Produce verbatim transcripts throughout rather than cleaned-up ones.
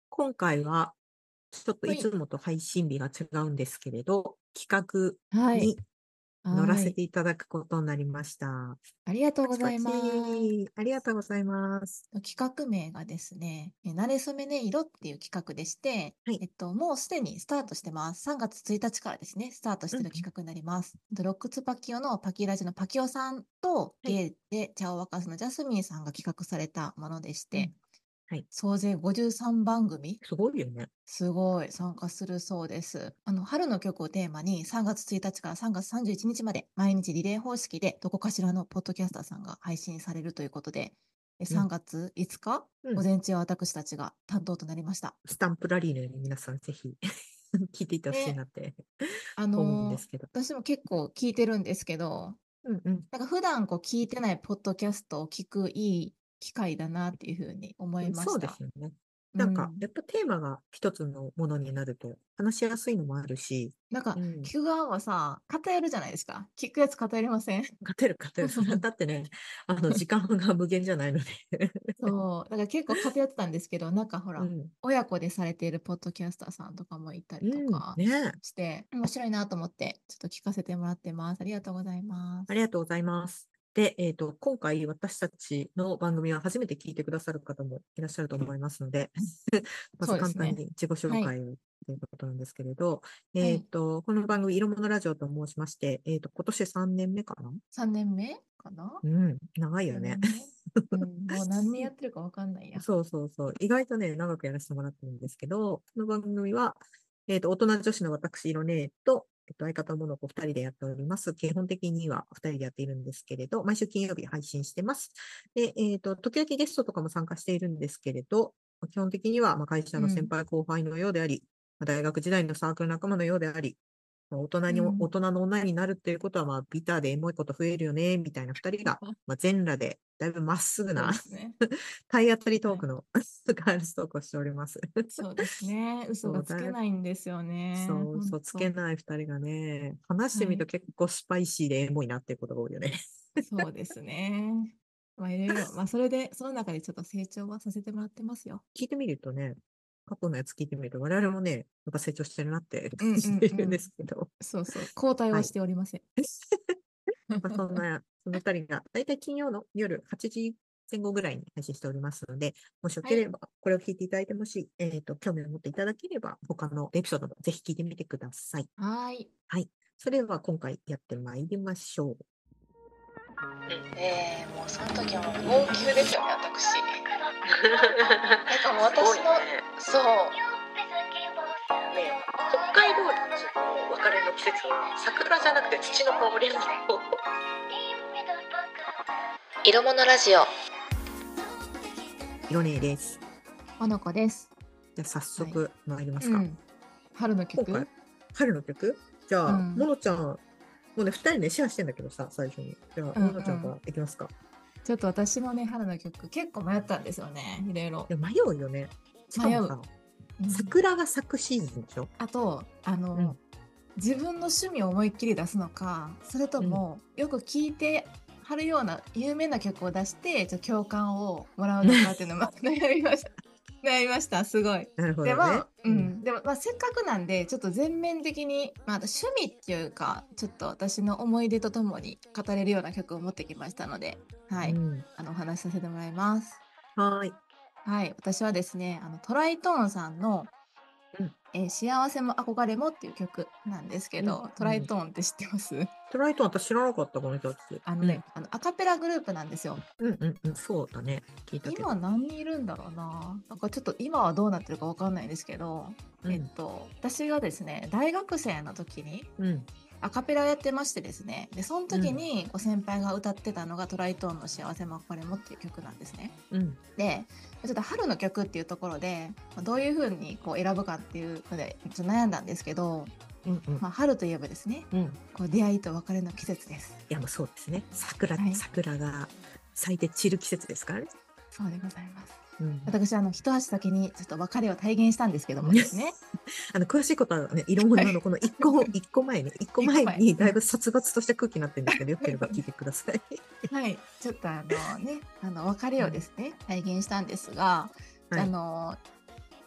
今回は、ちょっとはい。 いつもと配信日が違うんですけれど、企画はい。 に乗らはい。 せていただくことになりました。 ありがとうパチパございます。 チ、ありがとうございます。 企画名がですね、えなれそめね色っていう企画でして、 はい。 えっと、もうすでにスタートしてます。さんがつついたちからですね、スタートしうん。 てる企画になります。でロックツパキオのパキラジのパキオさんと、 はい。 ゲイで茶を沸かすのジャスミンさんが企画されたものでしうん。 て、 はい。 総勢ごじゅうさんばん組すごいよね。 すごい参加するそうです。あの春の曲をテーマにさんがつついたちからさんがつさんじゅういちにちまで毎日リレー方式でどこかしらのポッドキャスターさんが配信されるということで、え3 うん。 月いつかうん。 午前中は私たちが担当となりました。 スタンプラリーのように皆さんぜひ聞いていてほしいで、 なってあ思うんでのーすけど。 私も結構聞いてるんですけど、 うんうん。 なんか普段こう聞いてないポッドキャストを聞くいい機会だなっていうふうに思いまそうでした。 すよね。なんか、 うん。 やっぱテーマが一つのものになると話しやすいのもあるし、 なんかうん。 聞く側はさ、偏るじゃないですか。聞くやつ偏りません？ 勝てる勝てる。それはだってね、あの、時間が無限じゃないので。 そう、だから結構偏ってたんですけど、なんかほら、 うん。 親子でされているポッドキャスターさんとかもいたうりとん。 かねえ。 して、面白いなと思って、ちょっと聞かせてもらってます。ありがとうございます。 ありがとうございます。で、えっと、今回私たちの番組は初めて聞いてくださる方もいらっしゃると思いますので、まず簡単そうですね。 に自己紹はい。 介をということなんですけれど、 はい。 えっと、この番組、色物ラジオと申しまして、えっと、今年さんねんめかな。 さんねんめかな？ うん、長いよよね。 年目。うん、もう何年やってるかわかんないや。 そうそうそう。意外とね、長くやらせてもらってるんですけど、この番組は、えっと、大人女子の私、色ねと、えっと、相方ものこ二人でやっております。基本的には二人でやっているんですけれど、毎週金曜日配信してます。で、えっと、時々ゲストとかも参加しているんですけれど、基本的には、まあ、会社の先うん。 輩後輩のようであり、まあ大学時代のサークル仲間のようであり、まあ大人に、大うん。 人の女になるっていうことは、まあ、ビターでエモいこと増えるよね、みたいな二人が、まあ、全裸で、だいぶまっすぐそうなですね。 体当たりトはい。 ークのガールズトークをしております。 そうですね。嘘そう、 がつけだいないんですよね。 そう、 ほん嘘つけと。 ない二人がね、話してみるとはい。 結構スパイシーでエモいなっていうことが多いよね。 そうですね。まあ、いろいろ、まあ、それで、その中でちょっと成長はさせてもらってますよ。 聞いてみるとね、過去のやつ聞いてみると、我々もね、やっぱ成長してるなって感うんうじてるんでんうん。 すけど。 そうそう。交代はしはい。 ておりません。 まあ、そんな、その二人が、だいたい金曜の夜はちじぜん後ぐらいに配信しておりますので、もしよはい。 ければ、これを聞いていただいて、もし、えっと、興味を持っていただければ、他のエピソードもぜひ聞いてみてください。 はーい。 はい。それでは今回やってまいりましょう。 えー、もうその時はもう号泣ですよね、私。なんかもう私の、そう。 ね、北海道の別れの季節は桜じゃなくて土の香りなの。 色物ラジオ。 色ねえです。 まのこです。 じゃあ早はい。 速参りますか。 うん。春の今回、 曲。 春の曲じゃあ、もうん。 のちゃん、もうね、二人ね、シェアしてんだけどさ、最初に。じゃあ、 うんものちゃんからうん。 いきますか。 ちょっと私のね、春の曲、結構迷ったんですよね。いろいろ。 いや、迷うよね。しか迷う。 もさ、 うん。 桜が咲くシーズンでしょ。 あと、あの、 うん。 自分の趣味を思いっきり出すのか、それとうん。 もよく聴いてはるような有名な曲を出してちょっと共感をもらうのかっていうのも悩みました。悩みました、すごい。 なるほどね。 でも、ううん。 ん、でも、まあ、せっかくなんでちょっと全面的に、まあ、あと趣味っていうかちょっと私の思い出とともに語れるような曲を持ってきましたので、はい、 うん。 あのお話しさせてもらいます。 はーい。 はい、私はですね、あのトライトーンさんのうん。 えー幸せも憧れもっていう曲なんですけうん。 ど、トライうん。 トーンって知ってます？ トライトン私知らなかった、この人たち。 あのね、 うん。 あのアカペラグループなんですよ。 うんうんうん。そうだね。聞いたけど。 今何人いるんだろうな。なんかちょっと今はどうなってるかわかんないんですけど、えっうん。 と、私がですね、大学生の時にうん。 アカペラやってましてですね、で、そのうん。 時にこう先輩が歌ってたのがトライトーンの幸せも憧れもっていう曲なんですね。 うん。 で、ちょっと春の曲っていうところで、まあどういう風にこう選ぶかっていうので、ちょっと悩んだんですけど、 うんうん。 まあ、春といえばですね、 うん。 こう出会いと別れの季節です。 いや、もうそうですね。桜、 はい、 桜が咲いて散る季節ですからね。 そうでございます。 うん。 私、あの、一足先にちょっと別れを体現したんですけどもですね。 あの、詳しいことはね、色物のこの一個、一個前に、一個一個前。 前にうん。 だいぶ殺伐とした空気になってるんですけど、よければ聞いてください。 はい。ちょっとあのね、あの、別れうん。 をですね、体現したんですが、じゃあ、あはい。 の、ち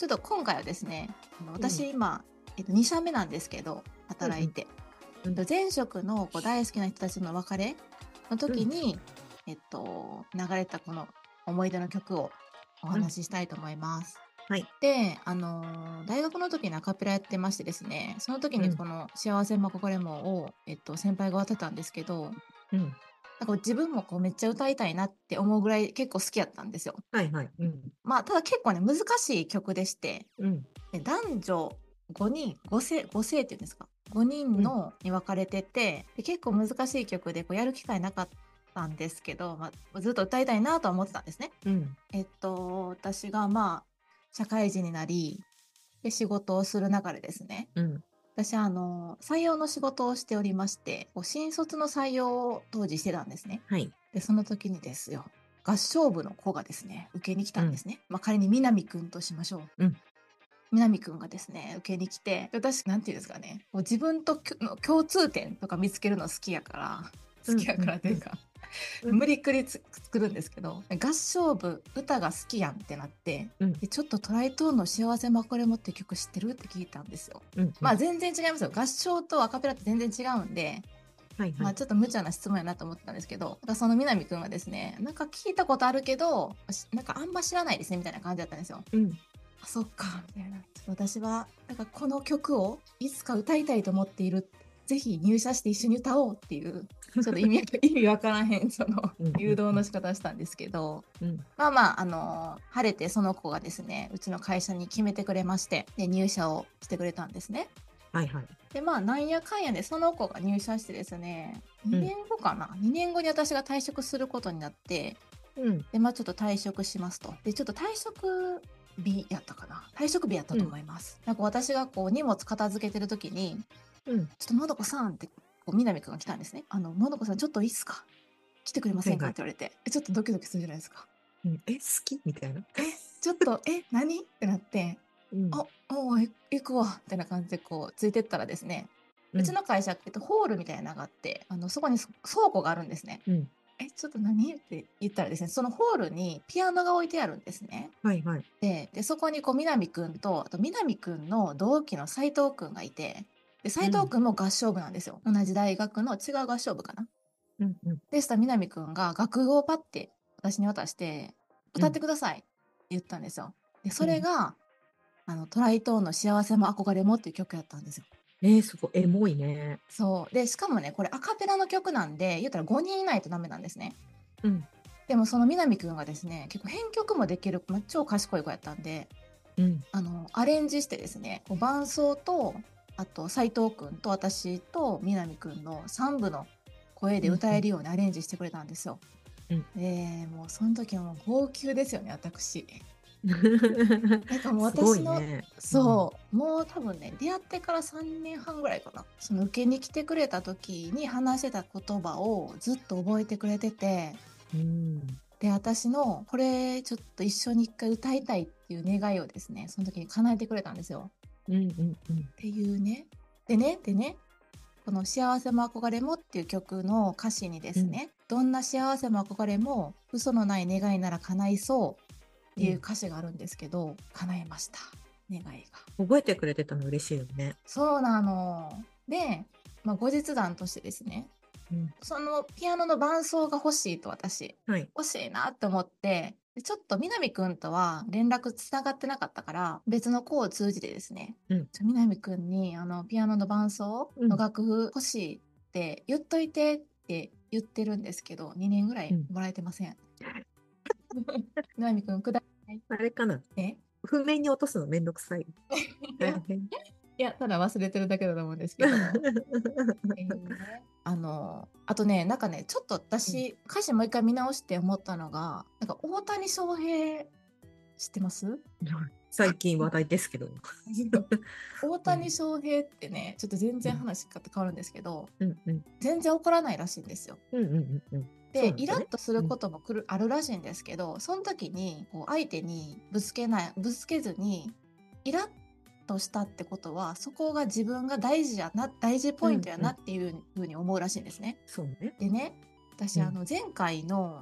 ちょっと今回はですね、あのうん。 私今、えっと、に社目なんですけど、 うん働いて。 うん前職のこう大好きな人たちの別れのうん時に、えっと、流れたこの思い出の曲をおうん。 話ししたいと思います。 はい。 で、あのー大学の時にアカペラやってましてですね、その時うんにこの幸せも憧れもを、えっと、先輩が歌ってたんですけど、 うん。 なんか自分もこうめっちゃ歌いたいなって思うぐらい結構好きやったんですよ。 はいはい。うん。 まあ、ただ結構ね、難しい曲でして、 うん。 で男女ごにん、ご世、ご世っていうんですか、ごにんうん。 のに分かれてて、で結構難しい曲でこうやる機会なかったんですけど、まあ、ずっと歌いたいなとは思ってたんですね。 うん。 えっと、私がまあ、社会人になり、で、仕事をする中でですね、 うん。 私はあの、採用の仕事をしておりまして、こう新卒の採用を当時してたんですね。 はい。 で、その時にですよ、合唱部の子がですね、受けに来うん。 たんですね。まあ、仮に南くんとしましょう。 うん。 南くんがですね、受けに来て、で私、なんていうんですかね、もう自分ときょの共通点とか見つけるの好きやから、好きやうん。うん。うん。 からっていうか、 うん。 無理くりつ作るんですけど、合唱部、歌が好きやんってなって、 うん。 でちょっとトライトーンの幸せまこれもって曲知ってるって聞いたんですよ。 うん。 まあ全然違いますよ。合唱とアカペラって全然違うんで、まあはいはい。 ちょっと無茶な質問やなと思ってたんですけど、なんかその南くんはですね、なんか聞いたことあるけど、しなんかあんま知らないですねみたいな感じだったんですよ。 うん。 あ、そっか、みたいな。ちょっと私は、なんかこの曲をいつか歌いたいと思っている。ぜひ入社して一緒に歌おうっていう、ちょっと意味意味わからへん、そのうん。 誘導の仕方をしたんですけど、 うん。 まあまあ、あの晴れてその子がですね、うちの会社に決めてくれまして、で、入社をしてくれたんですね。 はいはい。 で、まあ、なんやかんやで、その子が入社してですね、 うん。 にねんごかな、にねんごに私が退職することになって、 うん。 で、まあちょっと退職しますと。で、ちょっと退職日やったかな。退職日やったと思います。なんか私がこう荷物片付けてる時に、 うん。 ちょっとものこさんってこう南くんが来たんですね。あの、ものこさんちょっといいっすか、来てくれませんかはいはい。 って言われて、えちょっとドキドキするじゃないですか。 うん。え、好きみたいな。 え、ちょっと、え、何ってなって、 うん。 あ、おう、い行くわ、みたいな感じでこう、ついてったらですね、うちうん。 の会社、えっと、ホールみたいなのがあって、あの、そこにそ倉庫があるんですね。 うん。 え、ちょっと何って言ったらですね、そのホールにピアノが置いてあるんですね。 はいはい。 で、で、そこにこう南くんと、あと南くんの同期の斉藤くんがいて、で、斉藤うん。 くんも合唱部なんですよ。同じ大学の違う合唱部かな。 うん。うん。 でしたら南くんが楽譜をパッて私に渡して、歌ってうん。 くださいって言ったんですよ。で、そうん。 れが、あの、トライトーンの幸せも憧れもっていう曲やったんですよ。 えー、すごい。エモいね。 そう。で、しかもね、これアカペラの曲なんで、言ったらごにんいないとダメなんですね。 うん。 でもその南くんがですね、結構編曲もできる、まあ、超賢い子やったんで、 うん。 あの、アレンジしてですね、こう伴奏と、あと斉藤くんと私と南くんのさんぶの声でうん。 歌えるようにアレンジしてくれたんですよ。 うん。 で、もうその時はもう号泣ですよね、私。なんかもうすご私の、 いね。 そう、もう多分ね、出会ってからさんねんはんぐらいかな。その受けに来てくれた時に話してた言葉をずっと覚えてくれてて、 うん。 で、私のこれちょっと一緒に一回歌いたいっていう願いをですね、その時に叶えてくれたんですよ。 うん。うん。うん。 っていうね。でね、でね、この幸せも憧れもっていう曲の歌詞にですね、どんな幸せも憧れも嘘のない願いなら叶いそうっていう歌詞があるんですけど、叶えました。願いが。 覚えてくれてたの嬉しいよね。 そうなの。で、まあ、後日談としてですね、 うん。 そのピアノの伴奏が欲しいと私、 はい。 欲しいなって思って、でちょっと南くんとは連絡つながってなかったから、別の子を通じてですね、 うん。 ちょ南くんにあのピアノの伴奏のうん。 楽譜欲しいって言っといてって言ってるんですけど、にねんぐらいうん。 もらえてません。南くんください。 あれかな。 え譜面に落とすのめんどくさい。 いや、 大変。 いや、ただ忘れてるだけだと思うんですけど。えーあの、あとね、なんかね、ちょっと私、歌詞もう一回見直して思ったのが、なんか大谷翔平、知ってます？ 最近話題ですけど。 大谷翔平ってね、ちょっと全然話変わるんですけど、 うんうん。 全然怒らないらしいんですよ。 うんうんうんうん。そうで、 なんだね。 イラッとすることもくる、あるらしいんですけど、その時にこう相手にぶつけない、ぶつけずに、イラッとしたってことは、そこが自分が大事やな、大事ポイントやなっていうふうに思うらしいんですね。 そうね。 でね、私、 うんあの前回のうん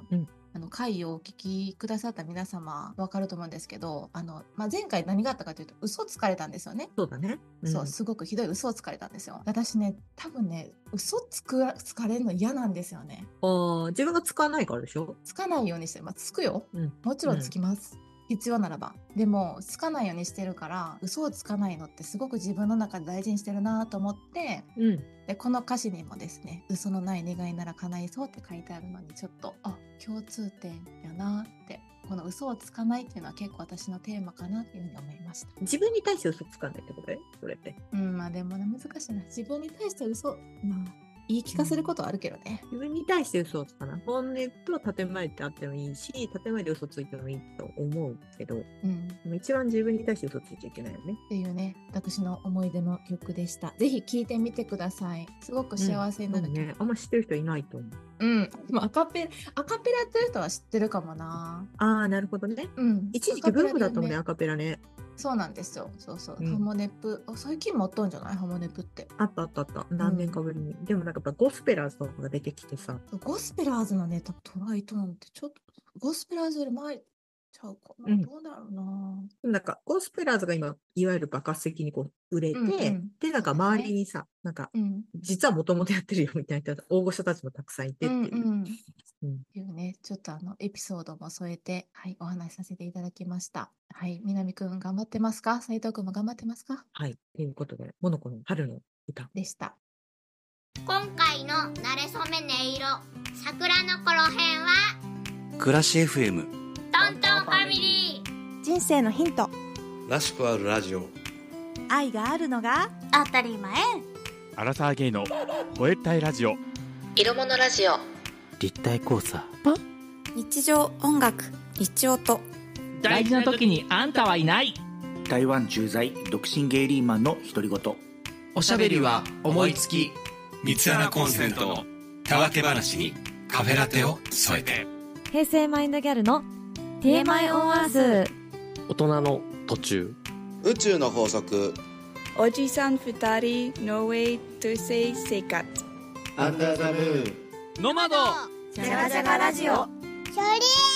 あの回をお聞きくださった皆様わかると思うんですけど、あの、まあ、前回何があったかというと嘘つかれたんですよね。 そうだね。うん、 そう、すごくひどい嘘をつかれたんですよ。私ね、多分ね、嘘つくつかれるの嫌なんですよね。 ああ、自分が使わないからでしょ。 つかないようにして、まあ、つくよ。 うん、 もちろんつきます。必要ならば。でも、つかないようにしてるから、嘘をつかないのってすごく自分の中で大事にしてるなと思って、 うん、 で、この歌詞にもですね、嘘のない願いなら叶いそうって書いてあるのに、ちょっと、あ、共通点やなって。この嘘をつかないっていうのは結構私のテーマかなっていうふうに思いました。 自分に対して嘘つかないってことね、それって。 うん、まあでもね、難しいな。自分に対して嘘、まあ、言い聞かせることはあるけどね。 自分に対して嘘をつかない。本音と建前ってあってもいいし、建前で嘘ついてもいいと思うけど、 うん。 でも一番自分に対して嘘ついちゃいけないよね。 っていうね、私の思い出の曲でした。ぜひ聴いてみてください。すごく幸せになる曲。 うん、ね、あんま知ってる人いないと思う。 うん。でもアカペラ、アカペラやってる人は知ってるかもな。 ああ、なるほどね。 うん。 一時期ブームだったもんね、アカペラね。 そうなんですよ。そうそう。 うん、 ハモネプ。最近もあったんじゃないハモネプって。 あったあったあった。何年かぶりに。うん、でもなんかやっぱゴスペラーズとかが出てきてさ。 ゴスペラーズのね、多分トライトーンってちょっと、ゴスペラーズより前ちゃうかな。うん、どうだろうな。 なんかゴスペラーズが今、いわゆる爆発的にこう売れて、うんうん、で、なんか周りにさ、ね、なんか、うん、実はもともとやってるよみたいな大御所たちもたくさんいてっていう。うんうんうん、っていうね、ちょっとあのエピソードも添えて、はい、お話しさせていただきました。はい、南くん頑張ってますか？斉藤くんも頑張ってますか？ はい、ということで、モノコの春の歌でした。 今回のなれそめ音色桜の頃編は暮らし エフエムトントンファミリー、 人生のヒントらしくあるラジオ、 愛があるのが当たり前、 アラサーゲイの吠えたいラジオ、 色物ラジオ、 立体交差、 日常音楽日音、 大事な時にあんたはいない、 台湾駐在独身ゲイリーマンの独り言、 おしゃべりは思いつき、三つ穴コンセントのたわけ話にカフェラテを添えて、 平成マインドギャルのティーエムアイ オンアース、 大人の途中、 宇宙の法則、 おじさんふたり No way to say 生活、 アンダーザムーン、 ノマド、 ジャガジャガラジオ、 ショリーコアラ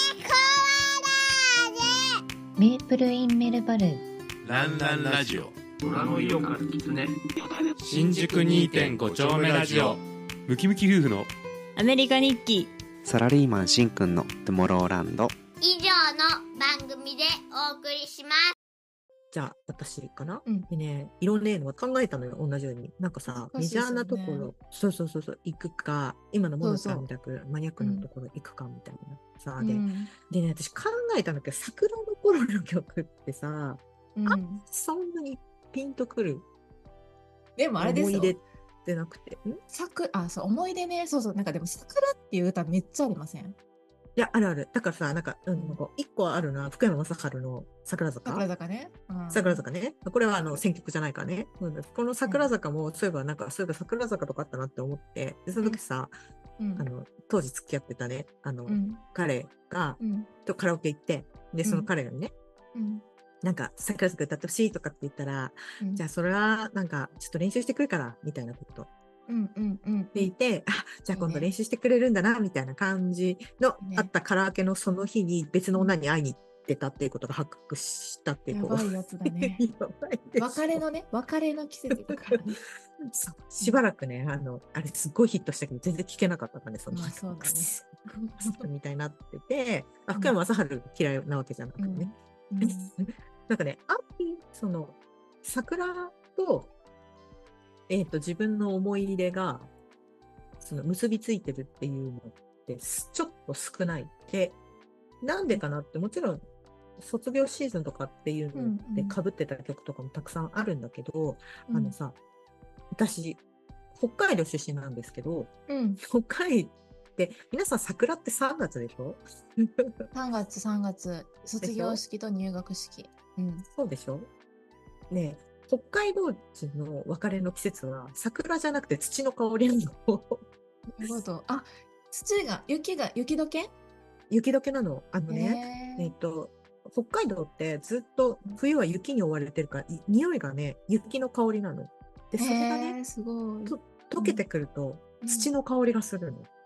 ージメープルインメルバルン、 ランランラジオ、 虎の色がキツネ、 新宿 にてんご 丁目ラジオ、ムキムキ夫婦のアメリカ日記、 サラリーマンしんくんのトゥモローランド、 以上の番組でお送りします。 じゃあ私かな、 うん、 でね、いろんなの考えたのよ、同じように。なんかさ、メジャーなところ、そうそうそうそう、行くか、今のモノさんみたくマニアックなところ行くかみたいなさ、うん、で、でね、私考えたんだけど、桜の頃の曲ってさ、うん、あそんなにピンとくる。 でもあれですよ。 思い出ってなくて。 桜、あ、そう、思い出ね、そうそう、なんかでも桜っていう歌めっちゃありません？ いや、あるある。だからさ、なんか、うん、一個あるな、福山雅治の桜坂。 桜坂ね。 うん、桜坂ね。これはあの選曲じゃないからね。うん、この桜坂も、そういえば、なんか、そういえば桜坂とかあったなって思って、でその時さ、うん、あの当時付き合ってたね、あの、うん、彼が、うん、とカラオケ行って、で、その彼がね、うん、なんか、桜坂歌ってほしいとかって言ったら、うん、じゃあそれは、なんか、ちょっと練習してくるから、みたいなこと。 うんうんうん、 っていて、あ、じゃあ今度練習してくれるんだな、みたいな感じの、ね、あったカラオケのその日に別の女に会いに行ってたっていうことが発覚したっていう。 やばいやつだね。やばい別れのね、別れの季節だからね。 そう、しばらくね、あの、あれすごいヒットしたけど、全然聴けなかったからね、その。 まあそうだね。 みたいになってて、あ、福山雅治嫌いなわけじゃなくてね。うんうん、なんかね、あんまり、その、桜と、えっと、自分の思い出が、その結びついてるっていうのって、ちょっと少ない。で、なんでかなって、もちろん、卒業シーズンとかっていうので被ってた曲とかもたくさんあるんだけど、うん、あのさ、私、北海道出身なんですけど、うん、北海道って皆さん桜ってさんがつでしょ？ さんがつさんがつ、卒業式と入学式。 うん、そうでしょ？ねえ、北海道人の別れの季節は桜じゃなくて土の香りなの。なるほど。あ、土が、雪が、雪解け？ 雪解けなの。あのね、えっと、北海道ってずっと冬は雪に覆われてるから、匂いがね、雪の香りなの。で、それがね、 すごい。 と溶けてくると土の香りがするの。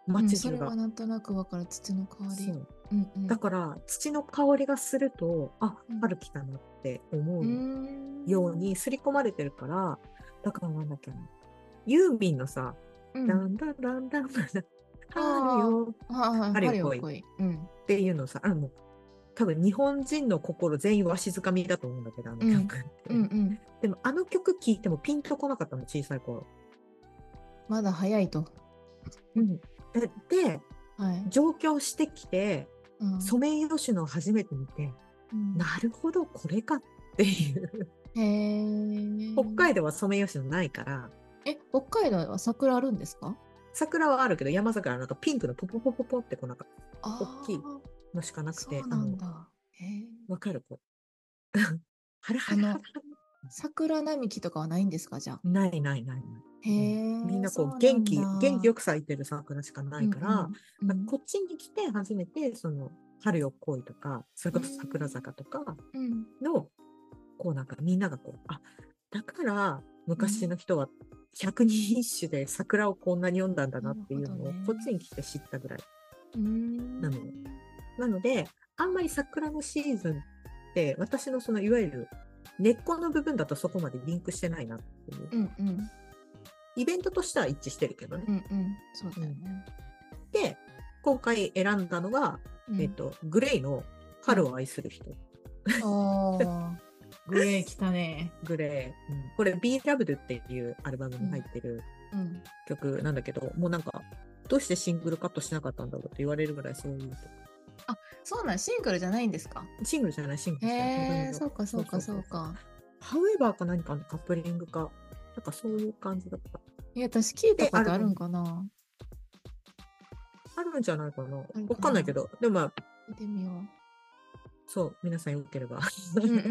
街うん、そ中が。 れはなんとなくわかる、土の香り。 そううんうん、 だから土の香りがすると、あ、春来たなって思うように刷り込まれてるから、だからなんだっけな、ユーミンのさ、 うん、 だんだんだんだんだん春あよ、 あ、はいはい、 春よ来い春よ来い。うん。 っていうのさ、あの、多分日本人の心全員わしづかみだと思うんだけど、あの曲って。 うんうん。 でもあの曲聴いてもピンとこなかったの、小さい頃。 まだ早いと。 うん。で、ではい、 上京してきて、 うん、 ソメイヨシノを初めて見て、 うん、 なるほど、これかっていう。 へー。 北海道はソメイヨシノないから。 え、北海道は桜あるんですか？ 桜はあるけど、山桜なんかピンクのポポポポポってこうなんか、大きいのしかなくて。 そうなんだ。へー。 わかる子。はらはらはら。 桜並木とかはないんですか、じゃあ。 ないないないない。 へー。 みんなこう元気、元気よく咲いてる桜しかないから、 うんうんうん、 こっちに来て初めて、その、春よ来いとか、それこそ桜坂とかの、うん、こうなんかみんながこう、あ、だから昔の人は百人一首で桜をこんなに読んだんだなっていうのを、こっちに来て知ったぐらい。なので、なので、あんまり桜のシーズンって、私のそのいわゆる根っこの部分だとそこまでリンクしてないなっていう。 うんうん、 イベントとしては一致してるけどね。 うんうん、そうだよね。 で、今回選んだのが、うん、えっと、グレイの春を愛する人。 ああ、グレイ来たね。 グレイ。うん、これ、Be Loved っていうアルバムに入ってる曲なんだけど、うんうん、もうなんか、どうしてシングルカットしなかったんだろうって言われるぐらいそういう。 あ、そうなん、シングルじゃないんですか？ シングルじゃない、シングルじゃない。 へえ、そうかそうかそうか。 ハウエバーか何かのカップリングか、なんかそういう感じだった。 いや、私聞いたことあるんかな？ あるんじゃないかな。わかんないけど、でもまあ、 見てみよう。 そう、皆さんよければうんうん、うん、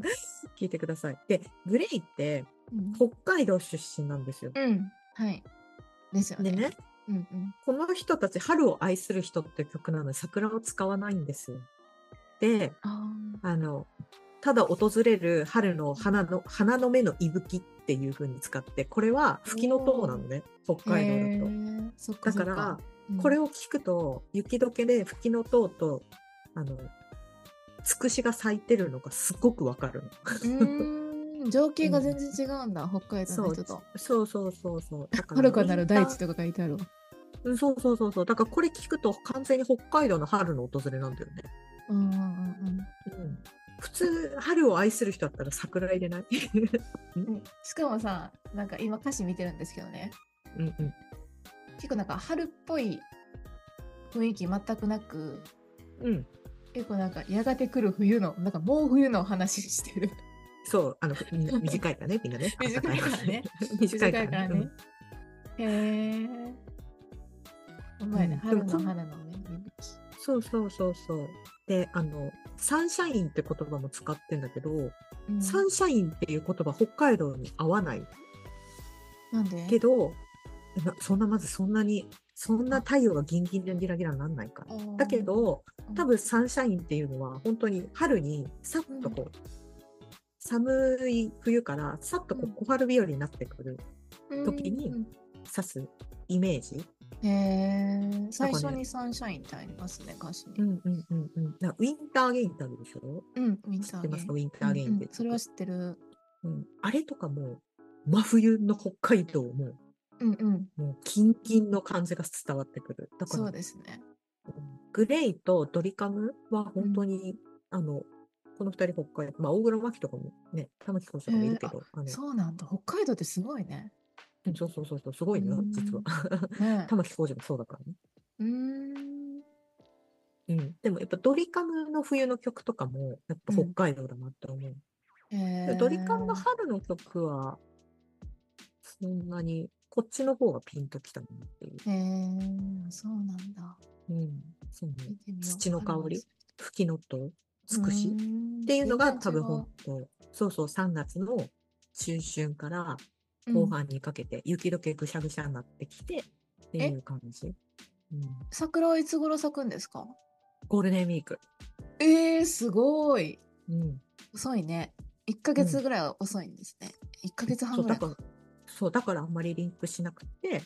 聞いてください。で、グレイって、北海道出身なんですよ。 うん、はい。ですよね。 でね、 うんうん、 この人たち、春を愛する人って曲なので、桜を使わないんですよ。で、あ, あの、ただ訪れる春の花の、花の芽の息吹っていう風に使って、これは吹きの塔なのね、北海道だと。 そっかそっか。 だから、うん、これを聞くと、雪解けで吹きの塔と、あの、つくしが咲いてるのがすごくわかるの。 うーん、情景が全然違うんだ、うん、北海道の人と。 そうそうそうそう。 遥かなる大地とか書いてあるわ。 そうそうそうそう。だからこれ聞くと完全に北海道の春の訪れなんだよね。 うんうんうんうん。 うん普通、春を愛する人だったら桜入れないしかもさ、なんか今歌詞見てるんですけどね。 うんうん、 結構なんか春っぽい雰囲気全くなく、 うん、 結構なんかやがて来る冬の、なんかもう冬の話してる。 そう、あの、短いからね、みんなね。 短いからね。 短いからね。 へぇー。お前ね、春の花のね。 そうそうそうそう。で、あの、サンシャインって言葉も使ってんだけど、うん、サンシャインっていう言葉北海道に合わない。 なんで？ けど、そんなまずそんなに、そんな太陽がギンギンギラギラにならないから。だけど、多分サンシャインっていうのは本当に春にさっとこう、うん、寒い冬からさっとこう小春日和になってくる時に指すイメージ。 へえ、最初にサンシャインってありますね、歌詞に。 うんうんうんうん。ウィンターゲインってあるでしょ？ うん、ウィンターゲイン。 知ってますか？ウィンターゲインって、 うんうん。それは知ってる。 うん。あれとかも、真冬の北海道も、 うんうん。 もうキンキンの感じが伝わってくる。だからそうですね。 グレイとドリカムは本当に、うん、あの、この二人北海道、まあ大黒摩季とかもね、玉置浩二とかもいるけど、 えー、そうなんだ。北海道ってすごいね。 そうそうそうそう、すごいね、実は。ね、玉置浩二もそうだからね。 うーん。 うん。でもやっぱドリカムの冬の曲とかも、やっぱ北海道だなって思う。 うんえー、 ドリカムの春の曲は、そんなに、こっちの方がピンときたなっていう。 へえー、そうなんだ。 うん。そうね。土の香り、吹きのと、つくしっていうのが多分本当、そうそう、さんがつの中旬から、後半にかけて雪解けぐしゃぐしゃになってきてっていう感じ、うん、 桜はいつ頃咲くんですか？ ゴールデンウィーク。 えー、すごい、 うん、 遅いね。いっかげつぐらいは遅いんですね、うん、いっかげつはんぐらいか。 そうだから、そうだからあんまりリンクしなくて、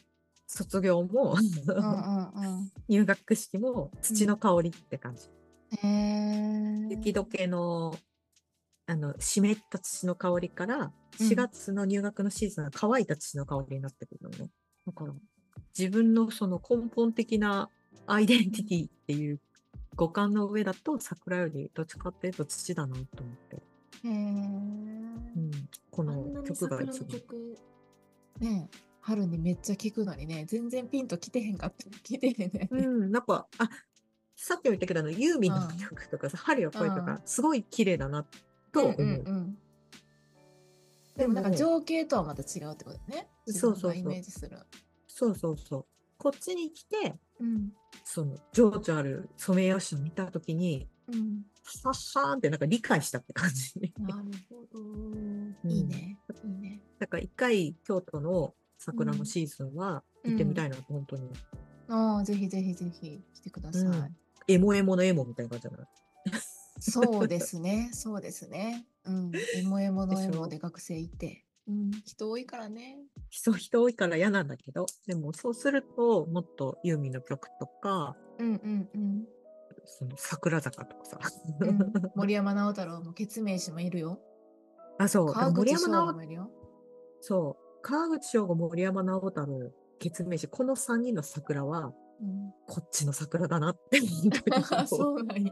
卒業もうんうんうん入学式も土の香りって感じ。 へー雪解けのあの湿った土の香りからうんしがつの入学のシーズンは乾いた土の香りになってくるのね。だから自分のその根本的なアイデンティティっていう五感の上だと桜よりどっちかっていうと土だなと思って、 へーうん、こあんのなに曲が桜の一番。 曲ねえ春にめっちゃ聴くのにね全然ピンときてへんかったきてへんね。 うん、なんか、あ、さっきも言ったけど、あの、ユーミンのうん曲とかさ、春よ恋とかうん、 すごい綺麗だな、と思う。 うんうんうんでもなんか情景とはまた違うってことね。 そうそうそう自分がイメージする。 そうそうそう。こっちに来て、 うんその、情緒あるソメイヨシノを見たときに、 うん。 はっはーんってなんか理解したって感じ。 なるほど。いいね。いいね。 だから一回、京都の桜のシーズンは行ってみたいな、本当に。 ああ、ぜひぜひぜひ来てください。 うんエモエモのエモみたいな感じじゃない？ そうですね。そうですね。うん。エモエモのエでしょモで学生いて。うん。人多いからね。 人、人多いから嫌なんだけど、でもそうすると、もっとユーミンの曲とか、 うんうんうん。 その桜坂とかさ。 うん森山直太朗もケツメイシもいるよ。 あ、そう。 川口翔森山直吾もいるよ。 そう。川口翔吾、森山直太朗、ケツメイシ、このさんにんの桜は、 うん、 こっちの桜だなって本当に思う。 そうなんや。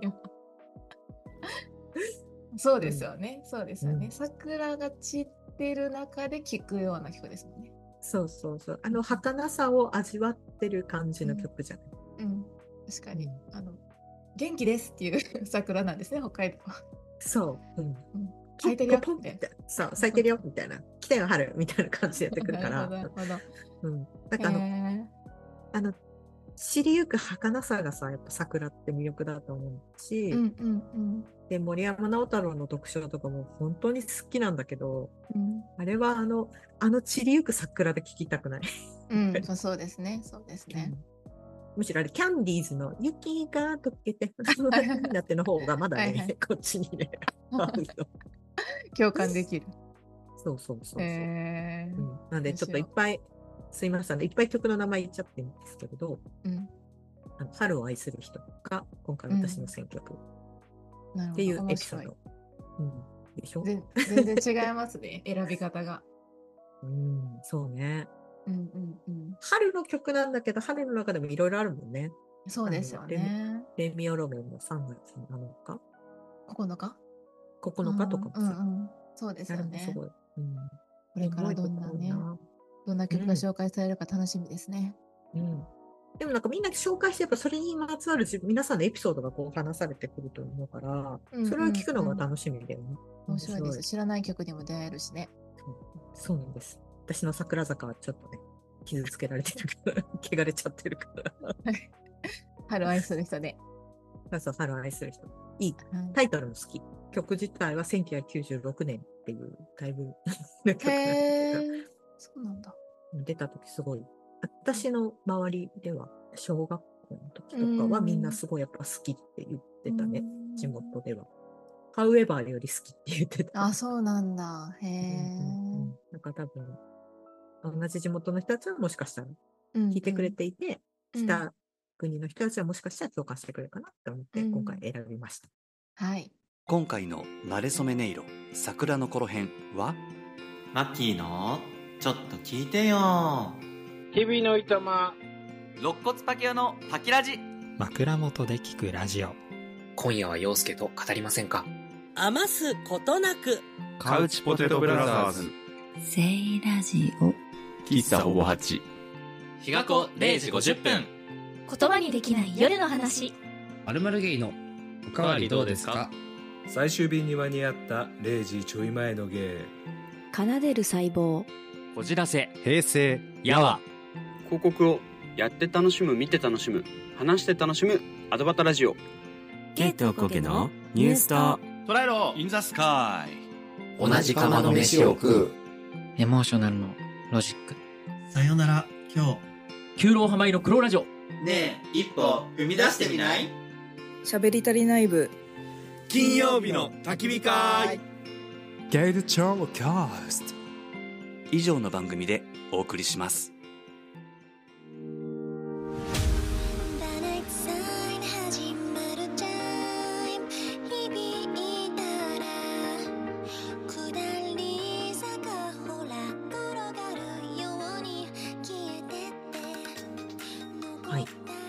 そうですよね。そうですよね。 うん桜が散ってる中で聴くような曲ですもんね。 そうそうそう。あの、儚さを味わってる感じの曲じゃない。 うん。確かに。 うんあの、元気ですっていう桜なんですね、北海道は。 そう。うん。 咲いてるよポンポンみたいって。そう、咲いてるよ、みたいな。来たよ、春、みたいな感じでやってくるから。 なるほど、なるうん。 ほど。 なんかあの、 へあの、知りゆく儚さがさ、やっぱ桜って魅力だと思うし、 ーうんうんうんで、森山直太朗の読書とかも本当に好きなんだけど、 うん。 あれはあの、あの散りゆく桜で聴きたくない。 うん、そうそうですね、そうですね。 むしろあれ、キャンディーズの雪が溶けて、になっての方がまだね、 はいはいこっちにね、合うの共感できる。 そうそうそうそう。 へーうんなんで、ちょっといっぱい、すいませんね、いっぱい曲の名前言っちゃってるんですけれど、 うんあの春を愛する人が、今回私の選曲なるほどっていうエ面白いピソード。うん、でしょぜ全然違いますね、選び方が。 うん、そうね。 うんうんうん。 春の曲なんだけど、春の中でもいろいろあるもんね。 そうですよね。 レミオロメンのさんがつなのかここのかここのかとかもさ、 うんうんうん、そうですよね。 あれもすごい。うん、 これからどんなね、どんな曲が紹介されるか楽しみですね。 うん。でもなんかみんな紹介してやっぱそれにまつわる自分皆さんのエピソードがこう話されてくると思うから、 うんそれを聞くのが楽しmeだよね。 面白いです。知らない曲にも出会えるしね。 そうなんです。私の桜坂はちょっとね、傷つけられてるから、汚れちゃってるから。 春を愛する人で。 そうそう、春を愛する人。いい。タイトルも好き。曲自体はせんきゅうひゃくきゅうじゅうろくねんっていう、だいぶの曲なんだけどへーそうなんだ。 出た時すごい。私の周りでは、小学校の時とかはみんなすごいやっぱ好きって言ってたね。地元では。ハウエバーより好きって言ってた。 あ、そうなんだ。へえ。 なんか多分、同じ地元の人たちはもしかしたらうん聞いてくれていて、 うん北国の人たちはもしかしたら共感してくれるかなと思って、 うん今回選びました。 はい。 今回のなれそめ音色桜の頃編は、 マッキーのちょっと聞いてよ。 日々のいたま肋骨パキオのパキラジ。 枕元で聞くラジオ。 今夜は陽介と語りませんか？ 余すことなくカウチポテトブラザーズセイラジオ喫茶ほぼはち日が子れいじごじゅっぷん言葉にできない夜の話。 〇〇ゲイのおかわりどうですか？ 最終便に間に合ったれいじちょい前のゲ奏でる細胞。 こじらせ平成やわ。 広告をやって楽しむ、見て楽しむ、話して楽しむアドバタラジオ。 ケイトコケのニュースと捉えろインザスカイ。 同じ釜の飯を食う。 エモーショナルのロジック。 さよなら今日。 九郎浜井の黒ラジオ。 ねえ一歩踏み出してみない？ 喋り足りない部。 金曜日の焚き火会。 ゲイルチョーキャスト。 以上の番組でお送りします。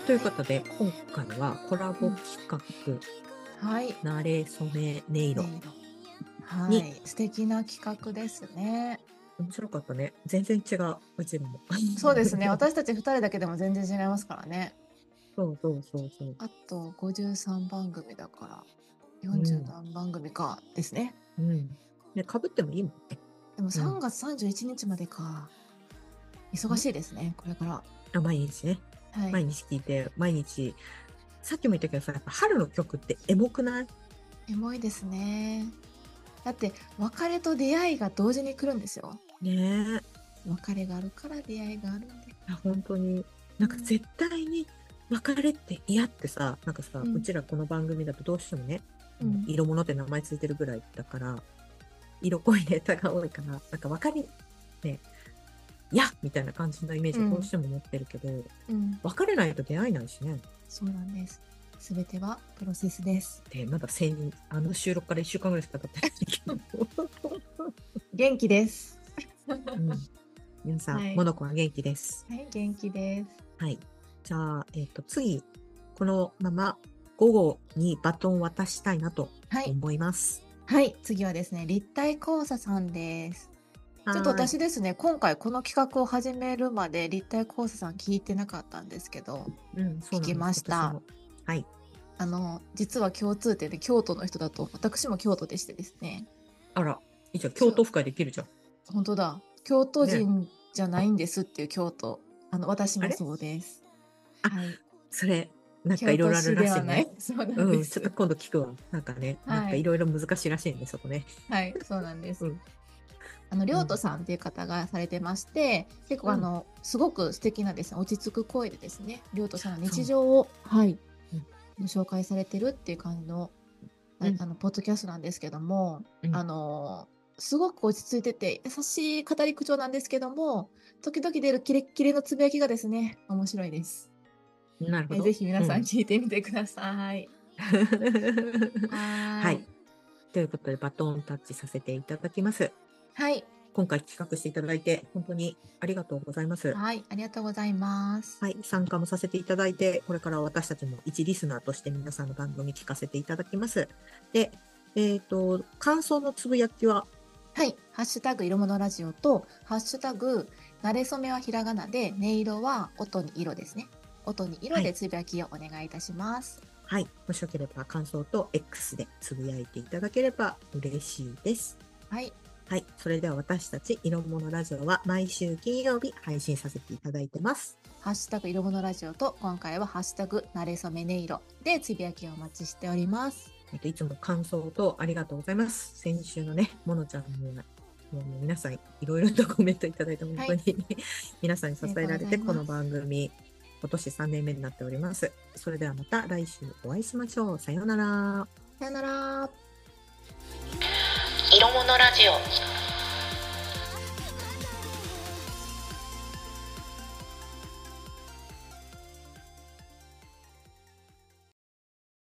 ということで、今回はコラボ企画、 はい。 なれそめ音色。 はい。素敵な企画ですね。 面白かったね。全然違う、うちらも。 そうですね。私たちふたりだけでも全然違いますからね。 そうそうそうそう。 あとごじゅうさんばん組だからよんじゅう何番組かですね。 うん。ね、被ってもいいもんね。 でもさんがつさんじゅういちにちまでか。忙しいですね、これから。 あ、毎日ね。 はい。 毎日聞いて、毎日。さっきも言ったけどさ、やっぱ春の曲ってエモくない？ エモいですね。だって別れと出会いが同時に来るんですよ。 ねえ。別れがあるから出会いがあるんで。 あ、本当に。なんか絶対に別れって嫌ってさ、なんかさ、うん、うちらこの番組だとどうしてもね、うん、色物って名前ついてるぐらいだから、色濃いネタが多いから、なんか別れ、ね、いやみたいな感じのイメージをどうしても持ってるけど、うんうん、別れないと出会いないしね。 そうなんです。すべてはプロセスです。 で、まだ千あの収録からいっしゅうかんぐらいしか経ってないけど。 元気です。 うん、皆さん、はい、モノコは元気です。 はい、元気です。 はい。じゃあ、えっと、次、このまま午後にバトンを渡したいなと思います。 はい、はい、次はですね、立体交差さんです。ちょっと私ですね、今回この企画を始めるまで立体交差さん聞いてなかったんですけど、 うん、 聞きました。 はい。 あの、実は共通点で京都の人だと、私も京都でしてですね。 あら、いいじゃん、京都府会できるじゃん。 本当だ。京都人じゃないんですっていう京都。あの、私もそうです。 あ、はい、それ、なんかいろいろあるらしいね。 そうなんです。 うん、ちょっと今度聞くわ。なんかね、はい、なんかいろいろ難しいらしいんで、そこね。 はい、そうなんです。うん、あの、りょうとさんっていう方がされてまして、うん、結構あの、すごく素敵なですね、落ち着く声でですね、りょうとさんの日常を、はい、うん、紹介されてるっていう感じの、うん、あの、ポッドキャストなんですけども、うん、あの、すごく落ち着いてて、優しい語り口調なんですけども、時々出るキレッキレのつぶやきがですね、面白いです。 なるほど。 ぜひ皆さん聞いてみてください。 うん、はい。ということで、バトンタッチさせていただきます。 はい。 今回企画していただいて、本当にありがとうございます。 はい。ありがとうございます。 はい。参加もさせていただいて、これから私たちも一リスナーとして皆さんの番組聞かせていただきます。で、えっと、感想のつぶやきは、 はい。ハッシュタグ色物ラジオと、ハッシュタグ、なれそめはひらがなで、音色は音に色ですね。音に色でつぶやきをお願いいたします。 はい。はい、もしよければ感想と X でつぶやいていただければ嬉しいです。 はい。 はい。それでは私たち色物ラジオは毎週金曜日配信させていただいてます。 ハッシュタグ色物ラジオと、今回はハッシュタグなれそめ音色でつぶやきをお待ちしております。 いつも感想とありがとうございます。先週のね、ものちゃんのもう皆さんいろいろとコメントいただいて本当に、はい、皆さんに支えられてこの番組今年さんねんめになっております。それではまた来週お会いしましょう。さようなら。 さようなら。 色物ラジオ。